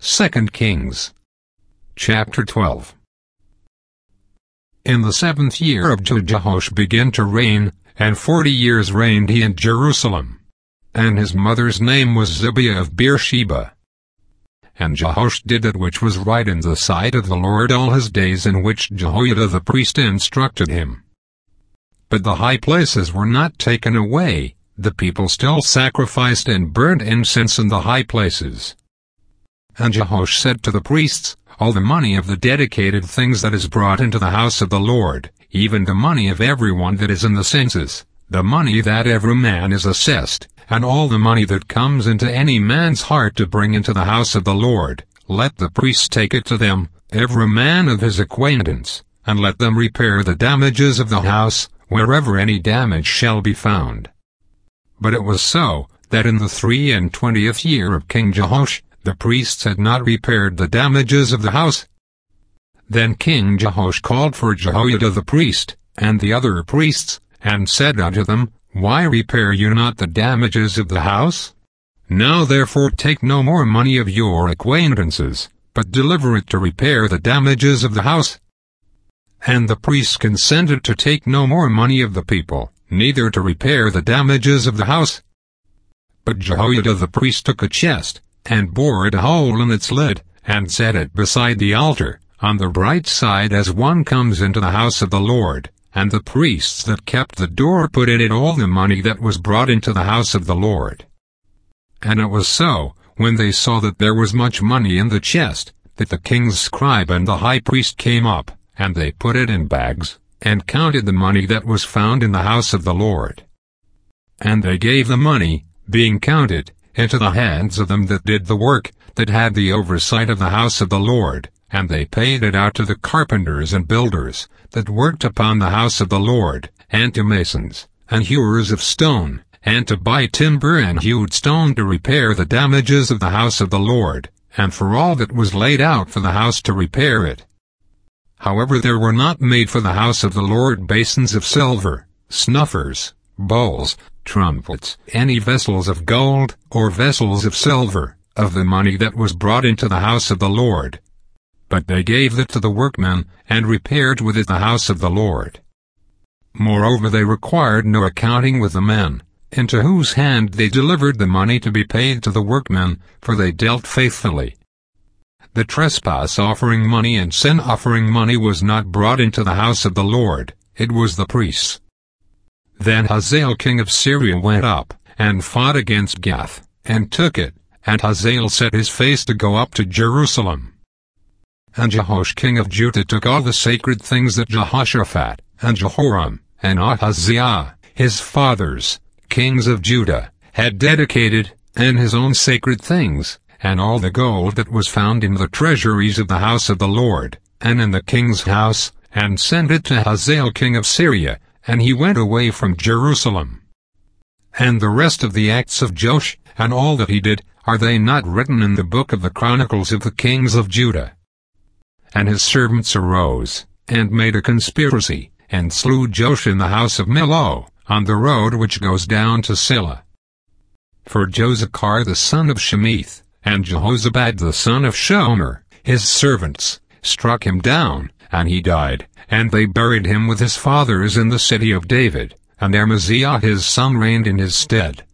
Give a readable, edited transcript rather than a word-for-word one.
2 Kings. Chapter 12. In the 7th year of Jehoash began to reign, and 40 years reigned he in Jerusalem. And his mother's name was Zibiah of Beersheba. And Jehoash did that which was right in the sight of the Lord all his days, in which Jehoiada the priest instructed him. But the high places were not taken away, the people still sacrificed and burnt incense in the high places. And Jehoash said to the priests, all the money of the dedicated things that is brought into the house of the Lord, even the money of everyone that is in the census, the money that every man is assessed, and all the money that comes into any man's heart to bring into the house of the Lord, let the priests take it to them, every man of his acquaintance, and let them repair the damages of the house, wherever any damage shall be found. But it was so, that in the 23rd year of King Jehoash, the priests had not repaired the damages of the house. Then King Jehoash called for Jehoiada the priest, and the other priests, and said unto them, Why repair you not the damages of the house? Now therefore take no more money of your acquaintances, but deliver it to repair the damages of the house. And the priests consented to take no more money of the people, neither to repair the damages of the house. But Jehoiada the priest took a chest, and bored a hole in its lid, and set it beside the altar, on the right side as one comes into the house of the Lord, and the priests that kept the door put in it all the money that was brought into the house of the Lord. And it was so, when they saw that there was much money in the chest, that the king's scribe and the high priest came up, and they put it in bags, and counted the money that was found in the house of the Lord. And they gave the money, being counted, into the hands of them that did the work, that had the oversight of the house of the Lord, and they paid it out to the carpenters and builders, that worked upon the house of the Lord, and to masons, and hewers of stone, and to buy timber and hewed stone to repair the damages of the house of the Lord, and for all that was laid out for the house to repair it. However, there were not made for the house of the Lord basins of silver, snuffers, bowls, trumpets, any vessels of gold, or vessels of silver, of the money that was brought into the house of the Lord. But they gave it to the workmen, and repaired with it the house of the Lord. Moreover, they required no accounting with the men, into whose hand they delivered the money to be paid to the workmen, for they dealt faithfully. The trespass offering money and sin offering money was not brought into the house of the Lord, it was the priests. Then Hazael king of Syria went up, and fought against Gath, and took it, and Hazael set his face to go up to Jerusalem. And Jehoash king of Judah took all the sacred things that Jehoshaphat, and Jehoram, and Ahaziah, his fathers, kings of Judah, had dedicated, and his own sacred things, and all the gold that was found in the treasuries of the house of the Lord, and in the king's house, and sent it to Hazael king of Syria, and he went away from Jerusalem. And the rest of the acts of Joash, and all that he did, are they not written in the book of the Chronicles of the kings of Judah? And his servants arose, and made a conspiracy, and slew Joash in the house of Millo, on the road which goes down to Silla. For Josachar the son of Shemith, and Jehozabad the son of Shomer, his servants, struck him down, and he died, and they buried him with his fathers in the city of David, and Amaziah his son reigned in his stead.